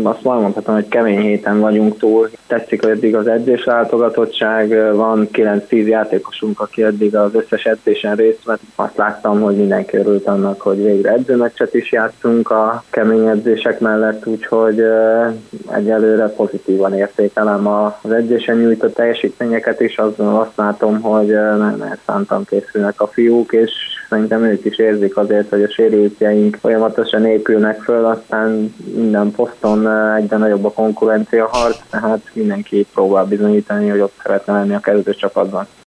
azt mondhatom, hogy kemény héten vagyunk túl. Tetszik eddig az edzés látogatottság, van 9-10 játékosunk, aki eddig az összes edzésen részt vett. Azt láttam, hogy mindenki örült annak, hogy végre edzőmeccset is játszunk a kemény edzések mellett, úgyhogy egyelőre pozitívan értékelem az edzésen nyújtott teljesítményeket is. Azt látom, hogy nagyon szántan készülnek a fiúk, és szerintem ők is érzik azért, hogy a sérültjeink folyamatosan épülnek föl, aztán minden poszton egyre nagyobb a konkurencia harc, tehát mindenki próbál bizonyítani, hogy ott szeretne lenni a kezdőcsapatban.